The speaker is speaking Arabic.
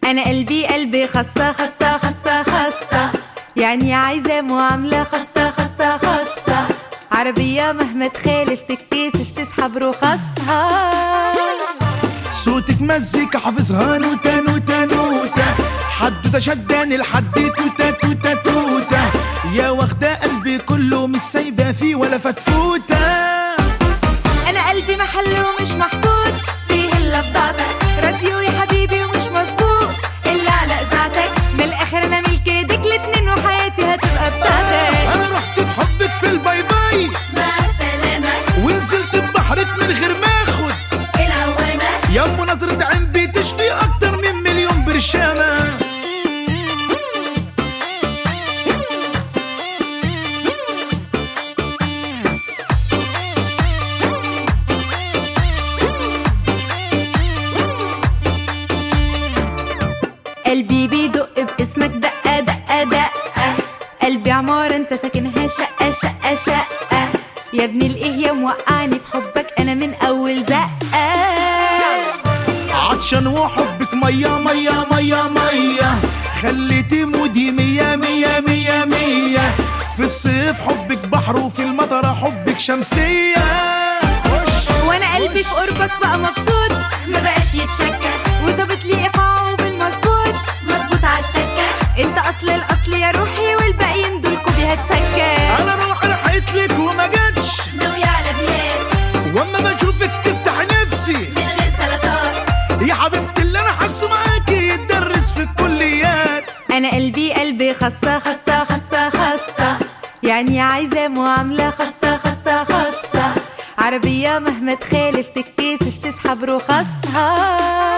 انا قلبي خاصة خاصة خاصة خاصة، يعني عايزة معاملة خاصة خاصة خاصة. عربية مهما تخالف تتكسف تسحب رخصها. صوتك مزيكا حافظها نوتة نوتة نوتة، حدوتة شداني لحد توتة توتة توتة. يا واخدة قلبي كله مش سايبة فيه ولا فتفوتة. انا قلبي محله ومش محطوط فيه الا بضاعتك، راديو يا حبيبي ومش مظبوط الا على اذاعتك. من الاخر انا ملك ايدك الاتنين وحياتي هتبقى بتاعتك. انا رحت في حبك في الباي باي مع السلامة، ونزلت ببحرك من غير ما اخد العوامة. يا ام نظرة عين بتشفي اكتر من مليون برشامة. قلبي بيدق باسمك دقة دقة دقة، قلبي عمارة انت ساكنها شقة شقة شقة. يا ابن الايه يا موقعني بحبك انا من اول زقة. عطشان وحبك مية مية مية مية، خليتي مودي مية مية مية مية. في الصيف حبك بحر وفي المطر حبك شمسية. وانا قلبي في قربك بقى مبسوط ما بقاش يتشكى، وظابط لي ايقاعه بالمظبوط مظبوط عالتكة. انت اصل الاصل يا روحي والباقيين دول كوبي هتسكى. انا روحي رحيتلك وما جاتش ناوية على بيات، واما بشوفك تفتح نفسي من غير سلطات. يا حبيبتي اللي انا حاسه معاكي يتدرس في الكليات. انا قلبي خاصة خاصة خاصة خاصة، يعني عايزة معاملة خاصة خاصة خاصة. عربية مهما تخالف تتكسف تسحب رخصها.